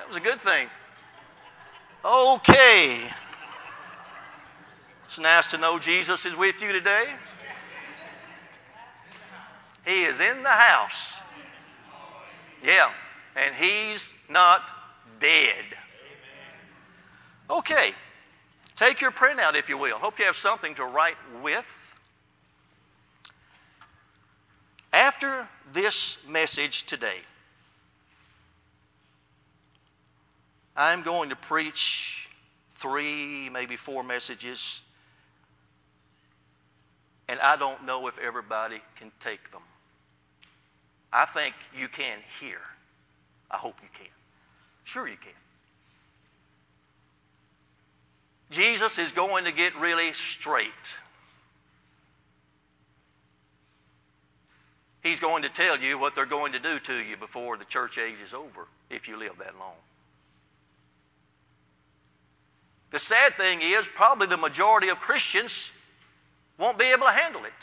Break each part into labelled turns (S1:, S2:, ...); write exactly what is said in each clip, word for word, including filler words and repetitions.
S1: That was a good thing. Okay. It's nice to know Jesus is with you today. He is in the house. Yeah. And He's not dead. Okay. Take your printout, if you will. Hope you have something to write with. After this message today, I'm going to preach three, maybe four messages, and I don't know if everybody can take them. I think you can hear. I hope you can. Sure you can. Jesus is going to get really straight. He's going to tell you what they're going to do to you before the church age is over, if you live that long. The sad thing is, probably the majority of Christians won't be able to handle it.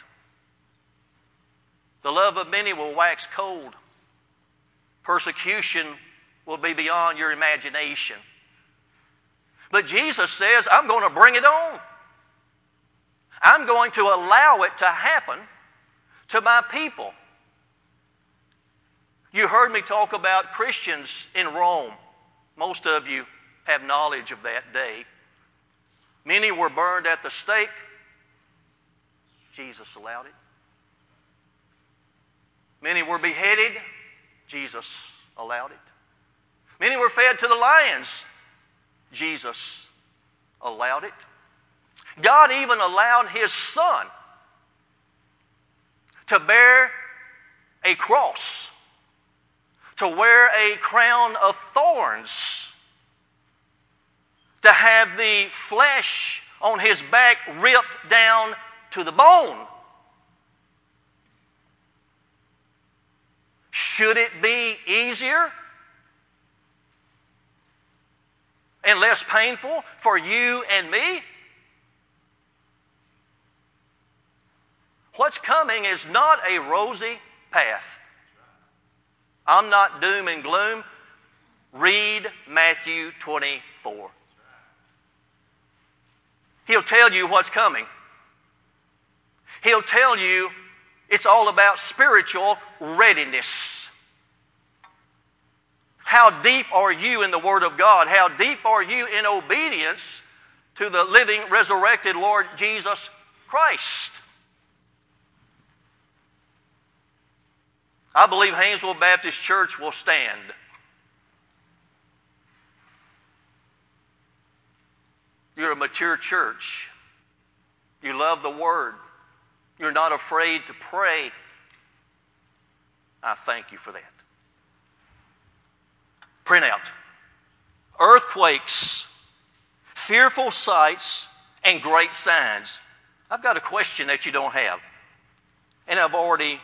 S1: The love of many will wax cold. Persecution will be beyond your imagination. But Jesus says, I'm going to bring it on. I'm going to allow it to happen to my people. You heard me talk about Christians in Rome. Most of you have knowledge of that day. Many were burned at the stake. Jesus allowed it. Many were beheaded. Jesus allowed it. Many were fed to the lions. Jesus allowed it. God even allowed His Son to bear a cross, to wear a crown of thorns, to have the flesh on His back ripped down to the bone. Should it be easier and less painful for you and me? What's coming is not a rosy path. I'm not doom and gloom. Read Matthew twenty-four. He'll tell you what's coming. He'll tell you it's all about spiritual readiness. How deep are you in the Word of God? How deep are you in obedience to the living, resurrected Lord Jesus Christ? I believe Haynesville Baptist Church will stand. You're a mature church. You love the Word. You're not afraid to pray. I thank you for that. Print out. Earthquakes, fearful sights, and great signs. I've got a question that you don't have. And I've already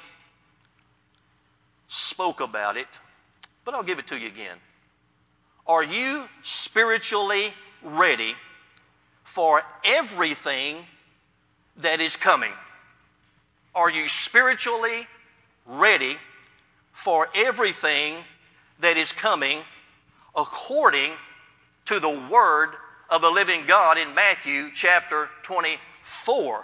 S1: spoke about it, but I'll give it to you again. Are you spiritually ready for everything that is coming? Are you spiritually ready for everything that is coming according to the Word of the living God in Matthew chapter twenty-four?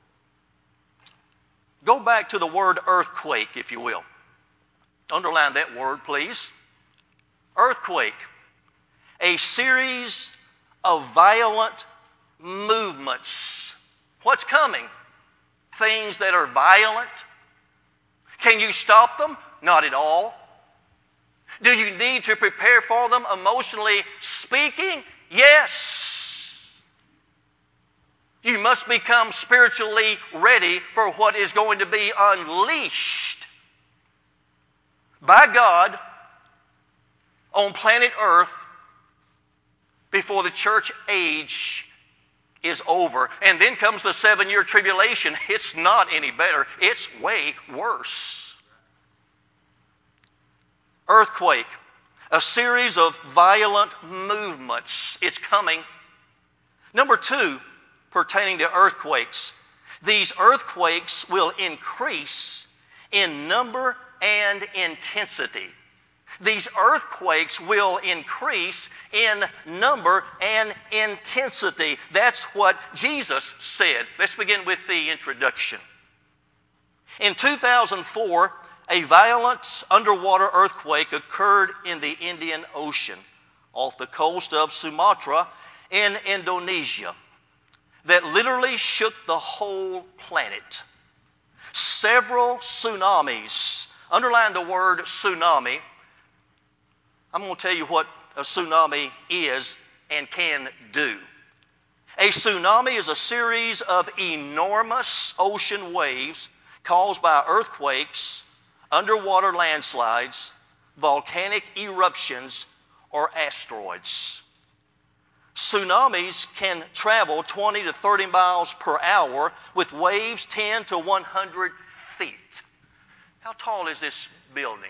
S1: Go back to the word earthquake, if you will. Underline that word, please. Earthquake. A series of violent movements. What's coming? Things that are violent. Can you stop them? Not at all. Do you need to prepare for them emotionally speaking? Yes. You must become spiritually ready for what is going to be unleashed by God on planet Earth before the church age is over. And then comes the seven-year tribulation. It's not any better. It's way worse. Earthquake. A series of violent movements. It's coming. Number two, pertaining to earthquakes. These earthquakes will increase in number and intensity. These earthquakes will increase in number and intensity. That's what Jesus said. Let's begin with the introduction. In two thousand four, a violent underwater earthquake occurred in the Indian Ocean off the coast of Sumatra in Indonesia that literally shook the whole planet. Several tsunamis, underline the word tsunami. I'm going to tell you what a tsunami is and can do. A tsunami is a series of enormous ocean waves caused by earthquakes, underwater landslides, volcanic eruptions, or asteroids. Tsunamis can travel twenty to thirty miles per hour with waves ten to one hundred feet. How tall is this building?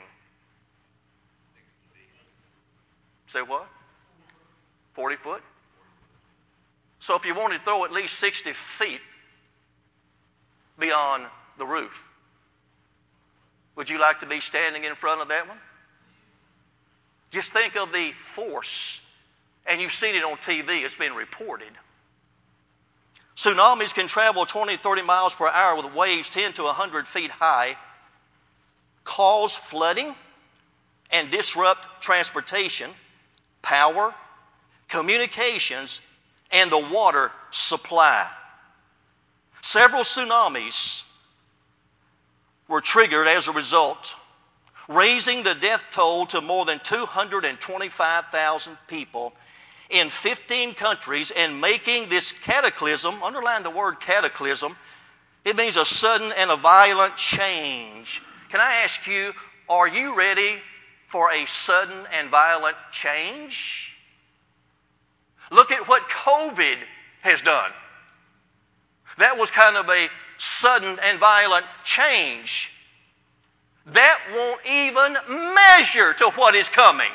S1: Say what? forty foot? So if you wanted to throw at least sixty feet beyond the roof, would you like to be standing in front of that one? Just think of the force. And you've seen it on T V. It's been reported. Tsunamis can travel twenty, thirty miles per hour with waves ten to one hundred feet high, cause flooding, and disrupt transportation, power, communications, and the water supply. Several tsunamis were triggered as a result, raising the death toll to more than two hundred twenty-five thousand people in fifteen countries and making this cataclysm, underline the word cataclysm, it means a sudden and a violent change. Can I ask you, are you ready for a sudden and violent change? Look at what COVID has done. That was kind of a sudden and violent change. That won't even measure to what is coming.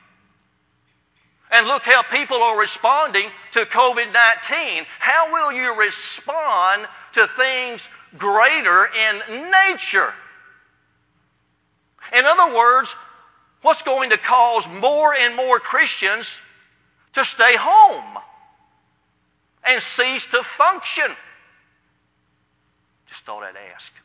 S1: And look how people are responding to COVID nineteen. How will you respond to things greater in nature? In other words, what's going to cause more and more Christians to stay home and cease to function? Just thought I'd ask.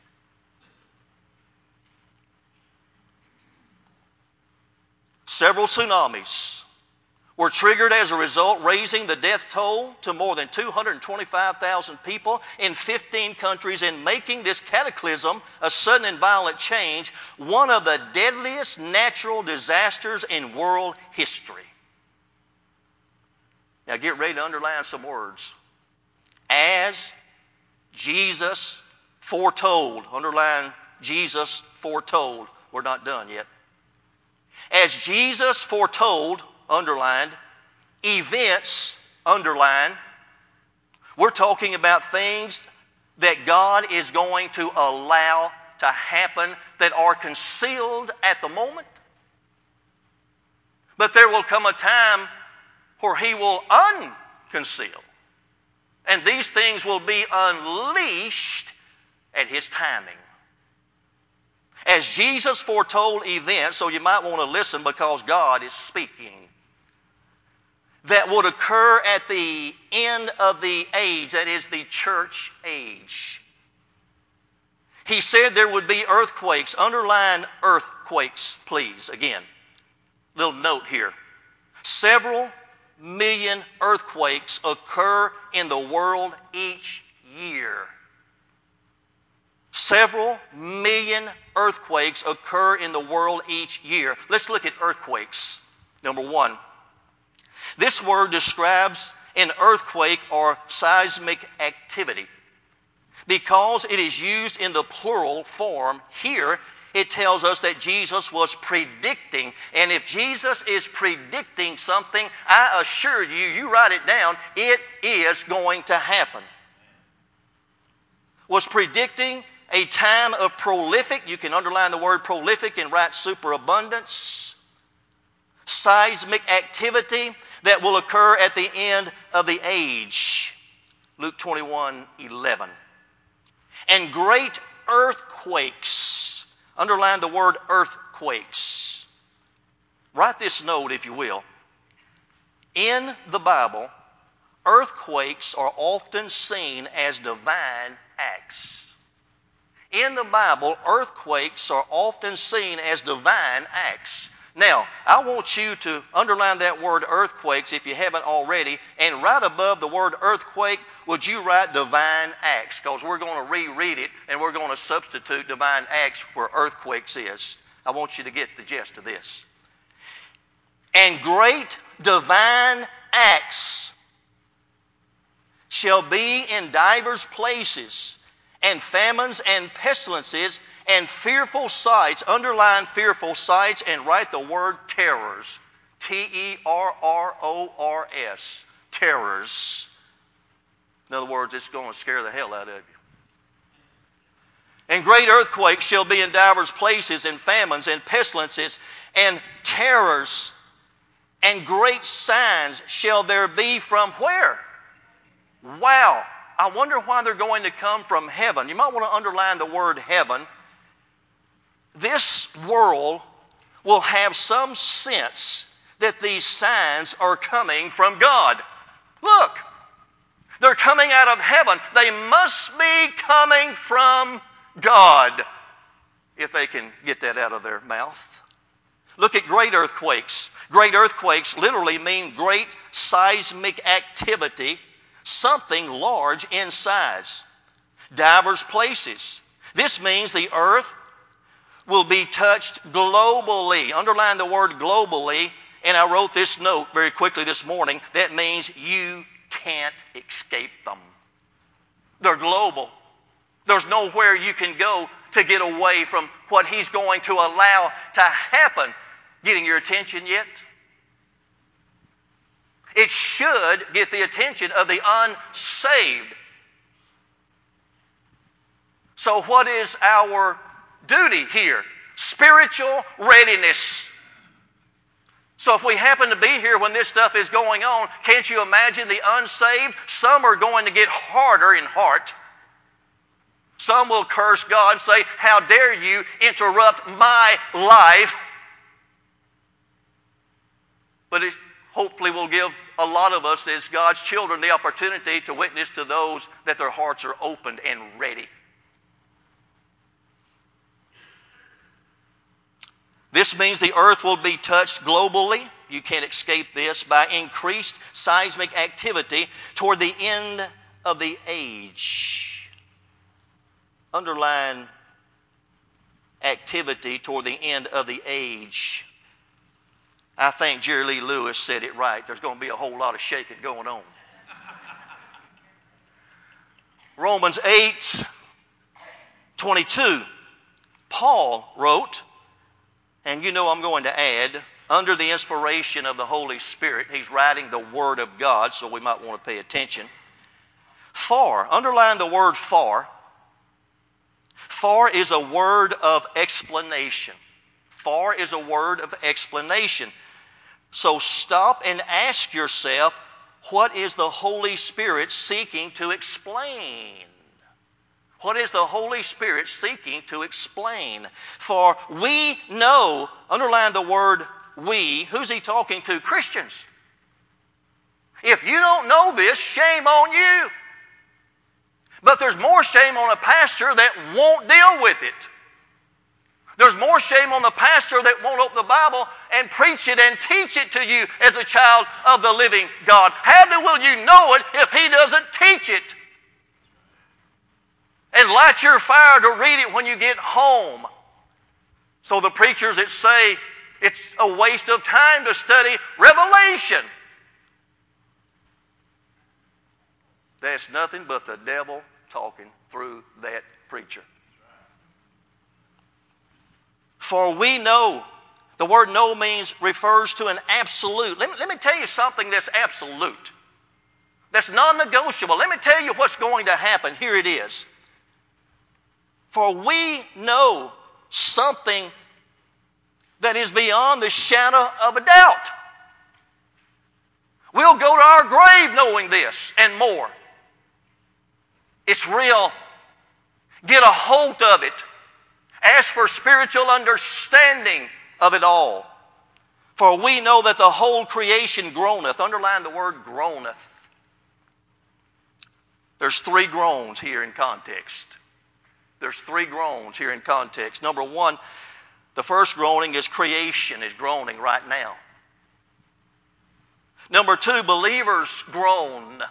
S1: Several tsunamis were triggered as a result, raising the death toll to more than two hundred twenty-five thousand people in fifteen countries and making this cataclysm, a sudden and violent change, one of the deadliest natural disasters in world history. Now get ready to underline some words. As Jesus foretold. Underline Jesus foretold. We're not done yet. As Jesus foretold, underlined, events, underlined, we're talking about things that God is going to allow to happen that are concealed at the moment. But there will come a time where He will unconceal. And these things will be unleashed at His timing. As Jesus foretold events, so you might want to listen because God is speaking, that would occur at the end of the age, that is the church age. He said there would be earthquakes. Underline earthquakes, please, again. Little note here. Several million earthquakes occur in the world each year. Several million earthquakes occur in the world each year. Let's look at earthquakes. Number one. This word describes an earthquake or seismic activity. Because it is used in the plural form here, it tells us that Jesus was predicting. And if Jesus is predicting something, I assure you, you write it down, it is going to happen. Was predicting a time of prolific, you can underline the word prolific and write superabundance, seismic activity that will occur at the end of the age. Luke twenty-one eleven. And great earthquakes, underline the word earthquakes, Write this note, if you will. In the Bible, earthquakes are often seen as divine acts. In the Bible, earthquakes are often seen as divine acts. Now, I want you to underline that word earthquakes if you haven't already, and right above the word earthquake, would you write divine acts? Because we're going to reread it, and we're going to substitute divine acts where earthquakes is. I want you to get the gist of this. And great divine acts shall be in divers places, and famines and pestilences, and fearful sights. Underline fearful sights and write the word terrors. T E R R O R S. Terrors. In other words, it's going to scare the hell out of you. And great earthquakes shall be in divers places, and famines and pestilences, and terrors, and great signs shall there be from where? Wow. I wonder why they're going to come from heaven. You might want to underline the word heaven. This world will have some sense that these signs are coming from God. Look, they're coming out of heaven. They must be coming from God, if they can get that out of their mouth. Look at great earthquakes. Great earthquakes literally mean great seismic activity, something large in size. Divers places. This means the earth will be touched globally. Underline the word globally, and I wrote this note very quickly this morning. That means you can't escape them. They're global. There's nowhere you can go to get away from what He's going to allow to happen. Getting your attention yet? It should get the attention of the unsaved. So what is our duty here? Spiritual readiness. So if we happen to be here when this stuff is going on, can't you imagine the unsaved? Some are going to get harder in heart. Some will curse God and say, how dare you interrupt my life? But it hopefully will give a lot of us as God's children the opportunity to witness to those that their hearts are opened and ready. This means the earth will be touched globally. You can't escape this, by increased seismic activity toward the end of the age. Underline activity toward the end of the age. I think Jerry Lee Lewis said it right. There's going to be a whole lot of shaking going on. Romans eight twenty-two. Paul wrote, and you know I'm going to add, under the inspiration of the Holy Spirit, he's writing the Word of God, so we might want to pay attention. For, underline the word for. For is a word of explanation. For is a word of explanation. So stop and ask yourself, what is the Holy Spirit seeking to explain? What is the Holy Spirit seeking to explain? For we know, underline the word we. Who's he talking to? Christians. If you don't know this, shame on you. But there's more shame on a pastor that won't deal with it. There's more shame on the pastor that won't open the Bible and preach it and teach it to you as a child of the living God. How do, will you know it if he doesn't teach it? And light your fire to read it when you get home. So the preachers that say it's a waste of time to study Revelation, that's nothing but the devil talking through that preacher. For we know, the word know means refers to an absolute. Let me, let me tell you something that's absolute. That's non-negotiable. Let me tell you what's going to happen. Here it is. For we know something that is beyond the shadow of a doubt. We'll go to our grave knowing this and more. It's real. Get a hold of it. Ask for spiritual understanding of it all. For we know that the whole creation groaneth. Underline the word groaneth. There's three groans here in context. There's three groans here in context. Number one, the first groaning is creation is groaning right now. Number two, believers groan.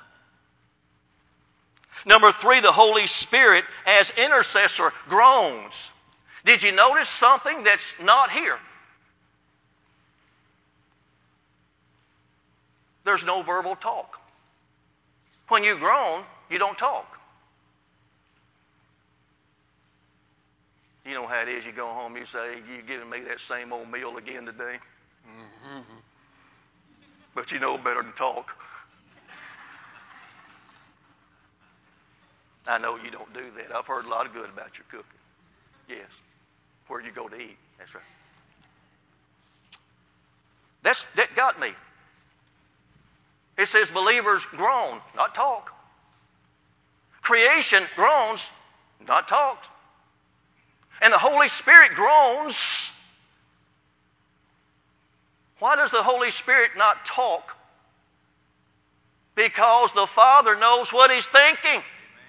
S1: Number three, the Holy Spirit as intercessor groans. Did you notice something that's not here? There's no verbal talk. When you groan, you don't talk. You know how it is. You go home, you say, "You giving me that same old meal again today?" Mm-hmm. But you know better than talk. I know you don't do that. I've heard a lot of good about your cooking. Yes. Where you go to eat. That's right. That's, that got me. It says believers groan, not talk. Creation groans, not talk. And the Holy Spirit groans. Why does the Holy Spirit not talk? Because the Father knows what He's thinking.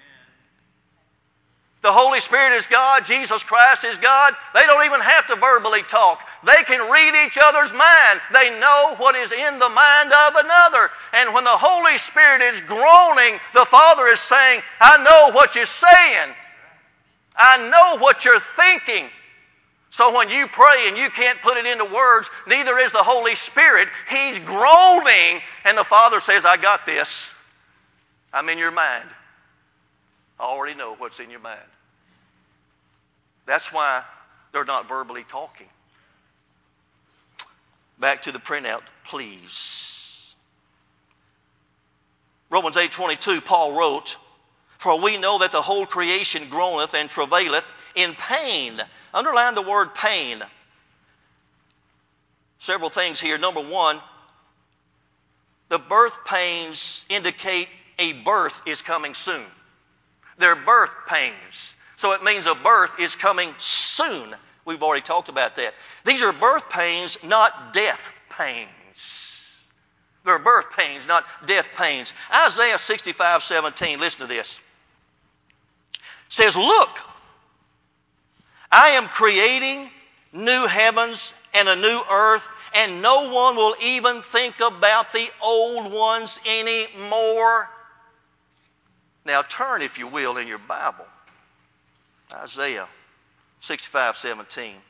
S1: The Holy Spirit is God. Jesus Christ is God. They don't even have to verbally talk. They can read each other's mind. They know what is in the mind of another. And when the Holy Spirit is groaning, the Father is saying, "I know what you're saying. I know what you're thinking." So when you pray and you can't put it into words, neither is the Holy Spirit. He's groaning, and the Father says, "I got this. I'm in your mind. I already know what's in your mind." That's why they're not verbally talking. Back to the printout, please. Romans eight twenty-two, Paul wrote, "For we know that the whole creation groaneth and travaileth in pain." Underline the word pain. Several things here. Number one, the birth pains indicate a birth is coming soon. They're birth pains. So it means a birth is coming soon. We've already talked about that. These are birth pains, not death pains. They're birth pains, not death pains. Isaiah sixty-five seventeen, listen to this. It says, "Look, I am creating new heavens and a new earth, and no one will even think about the old ones anymore." Now turn, if you will, in your Bible. Isaiah sixty-five seventeen.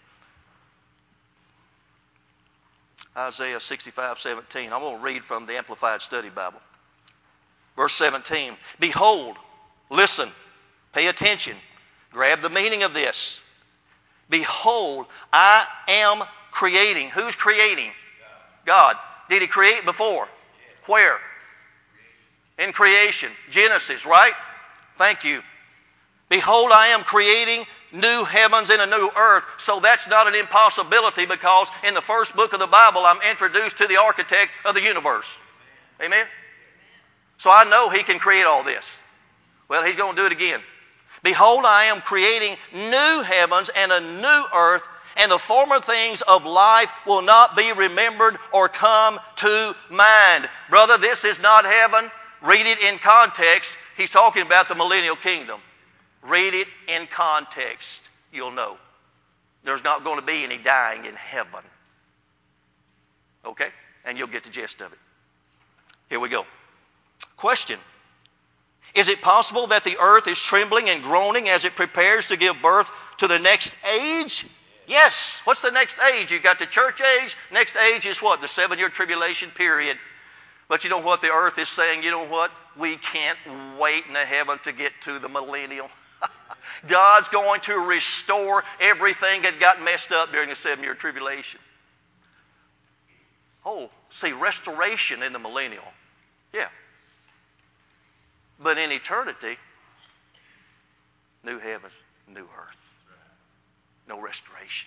S1: Isaiah sixty-five seventeen. I'm going to read from the Amplified Study Bible. Verse seventeen. "Behold," listen, pay attention, grab the meaning of this. "Behold, I am creating." Who's creating? God. Did He create before? Where? In creation. Genesis, right? Thank you. "Behold, I am creating new heavens and a new earth." So that's not an impossibility, because in the first book of the Bible, I'm introduced to the architect of the universe. Amen? So I know He can create all this. Well, He's going to do it again. "Behold, I am creating new heavens and a new earth, and the former things of life will not be remembered or come to mind." Brother, this is not heaven. Read it in context. He's talking about the millennial kingdom. Read it in context. You'll know. There's not going to be any dying in heaven. Okay? And you'll get the gist of it. Here we go. Question. Is it possible that the earth is trembling and groaning as it prepares to give birth to the next age? Yes. What's the next age? You've got the church age. Next age is what? The seven-year tribulation period. But you know what the earth is saying? You know what? We can't wait in the heaven to get to the millennial. God's going to restore everything that got messed up during the seven-year tribulation. Oh, see, restoration in the millennial. Yeah. But in eternity, new heavens, new earth. No restoration.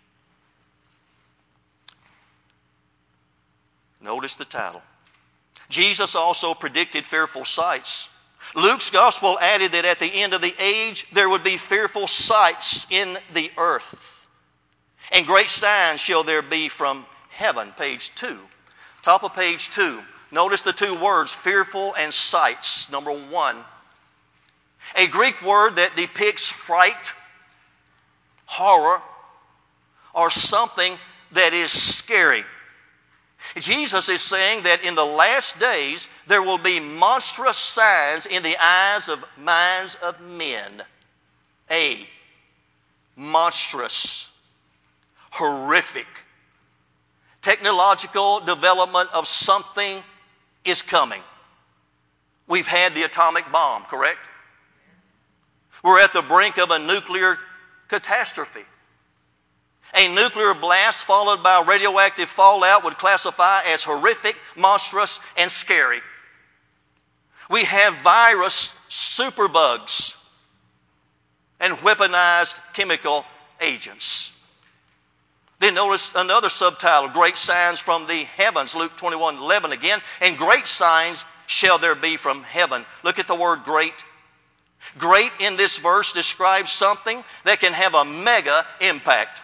S1: Notice the title. Jesus also predicted fearful sights. Luke's gospel added that at the end of the age, there would be fearful sights in the earth. And great signs shall there be from heaven, page two. Top of page two. Notice the two words, fearful and sights. Number one, a Greek word that depicts fright, horror, or something that is scary. Jesus is saying that in the last days there will be monstrous signs in the eyes of minds of men. A, monstrous, horrific. Technological development of something is coming. We've had the atomic bomb, correct? We're at the brink of a nuclear catastrophe. A nuclear blast followed by radioactive fallout would classify as horrific, monstrous, and scary. We have virus superbugs and weaponized chemical agents. Then notice another subtitle, Great Signs from the Heavens, Luke twenty-one eleven again. And great signs shall there be from heaven. Look at the word great. Great in this verse describes something that can have a mega impact.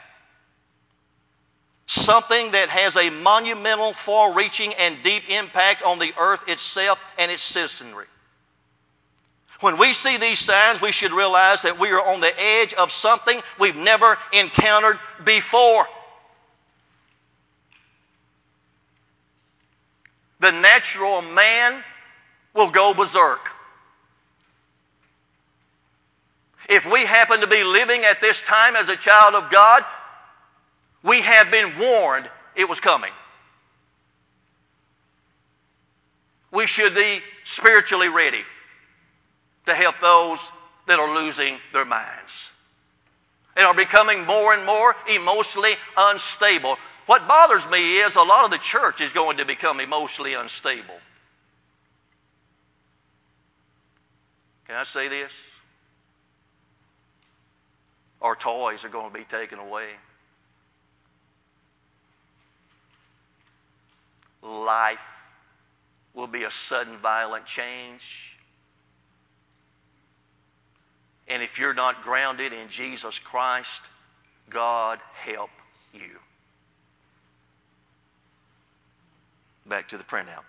S1: Something that has a monumental, far-reaching, and deep impact on the earth itself and its citizenry. When we see these signs, we should realize that we are on the edge of something we've never encountered before. The natural man will go berserk. If we happen to be living at this time as a child of God, we have been warned it was coming. We should be spiritually ready to help those that are losing their minds and are becoming more and more emotionally unstable. What bothers me is a lot of the church is going to become emotionally unstable. Can I say this? Our toys are going to be taken away. Life will be a sudden violent change. And if you're not grounded in Jesus Christ, God help you. Back to the printout.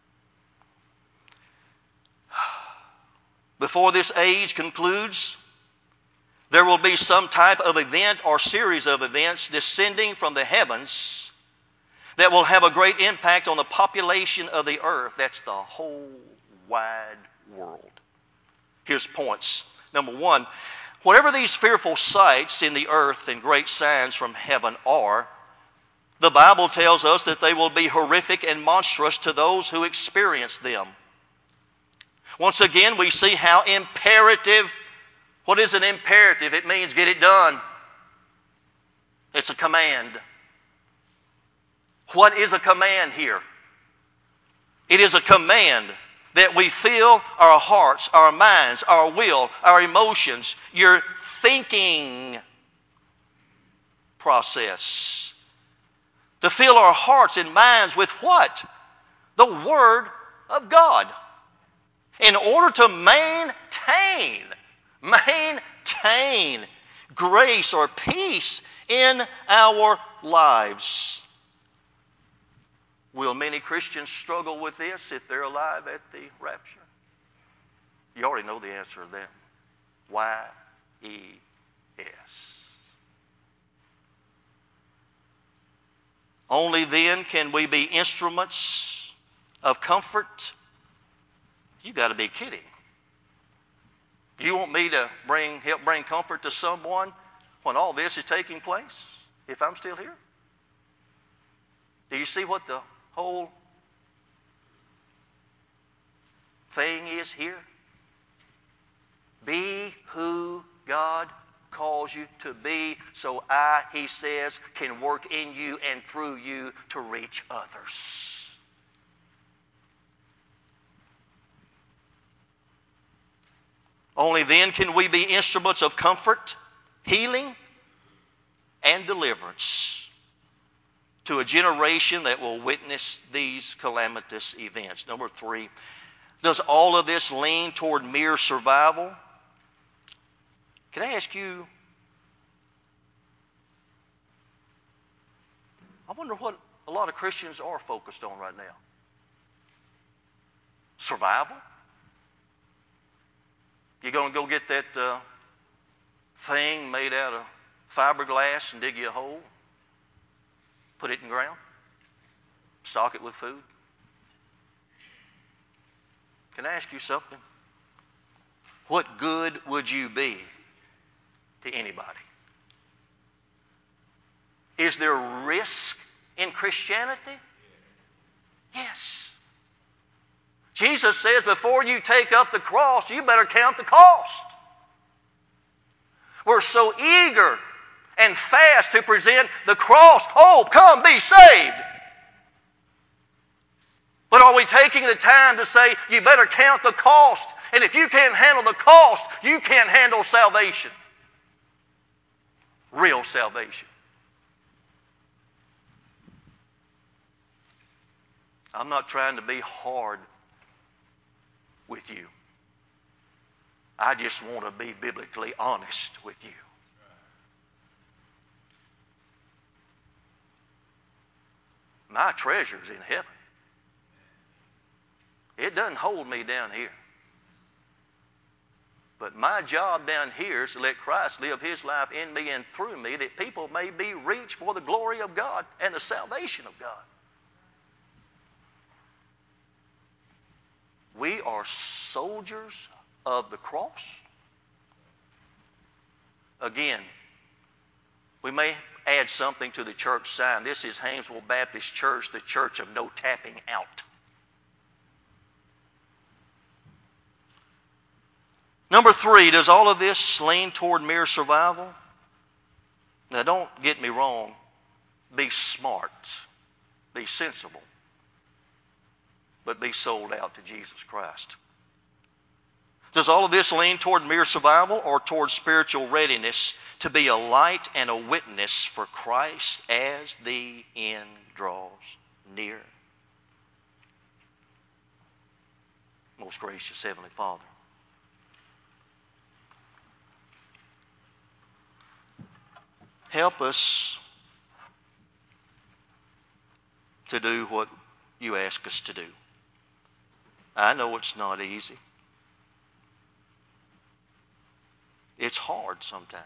S1: Before this age concludes, there will be some type of event or series of events descending from the heavens that will have a great impact on the population of the earth. That's the whole wide world. Here's points. Number one, whatever these fearful sights in the earth and great signs from heaven are, the Bible tells us that they will be horrific and monstrous to those who experience them. Once again, we see how imperative. What is an imperative? It means get it done. It's a command. What is a command here? It is a command that we fill our hearts, our minds, our will, our emotions, your thinking process. To fill our hearts and minds with what? The Word of God. In order to maintain, maintain grace or peace in our lives. Will many Christians struggle with this if they're alive at the rapture? You already know the answer to that. Y E S. Only then can we be instruments of comfort. You got to be kidding. You want me to bring help bring comfort to someone when all this is taking place? If I'm still here? Do you see what the whole thing is here? Be who God calls you to be, so I, he says, can work in you and through you to reach others. Only then can we be instruments of comfort, healing, and deliverance to a generation that will witness these calamitous events. Number three, does all of this lean toward mere survival? Can I ask you, I wonder what a lot of Christians are focused on right now. Survival. You're going to go get that uh, thing made out of fiberglass and dig you a hole, put it in the ground, stock it with food. Can I ask you something? What good would you be to anybody? Is there risk in Christianity? Yes. Jesus says before you take up the cross, you better count the cost. We're so eager and fast to present the cross. Hope, come, be saved. But are we taking the time to say, you better count the cost? And if you can't handle the cost, you can't handle salvation. Real salvation. I'm not trying to be hard with you. I just want to be biblically honest with you. My treasure's in heaven. It doesn't hold me down here. But my job down here is to let Christ live His life in me and through me, that people may be reached for the glory of God and the salvation of God. We are soldiers of the cross. Again, we may add something to the church sign. This is Haynesville Baptist Church, the church of no tapping out. Number three, does all of this lean toward mere survival? Now, don't get me wrong. Be smart. Be sensible. But be sold out to Jesus Christ. Does all of this lean toward mere survival or toward spiritual readiness to be a light and a witness for Christ as the end draws near? Most gracious Heavenly Father, help us to do what you ask us to do. I know it's not easy. It's hard sometimes.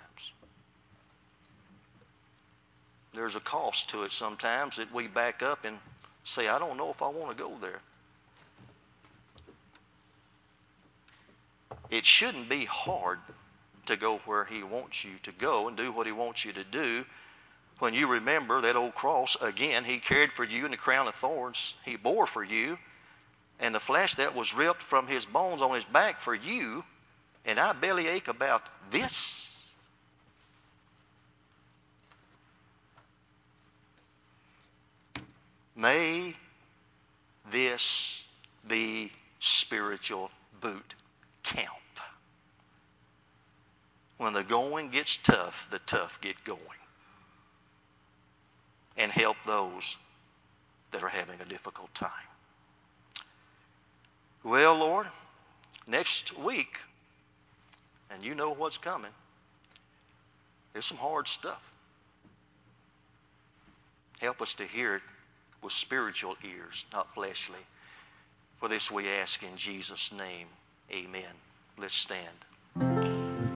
S1: There's a cost to it sometimes that we back up and say, I don't know if I want to go there. It shouldn't be hard to go where He wants you to go and do what He wants you to do. When you remember that old cross, again, He carried for you, and the crown of thorns He bore for you, and the flesh that was ripped from His bones on His back for you, and I bellyache about this. May this be spiritual boot camp. When the going gets tough, the tough get going. And help those that are having a difficult time. Well, Lord, next week, and you know what's coming, there's some hard stuff. Help us to hear it with spiritual ears, not fleshly. For this we ask in Jesus' name, amen. Let's stand.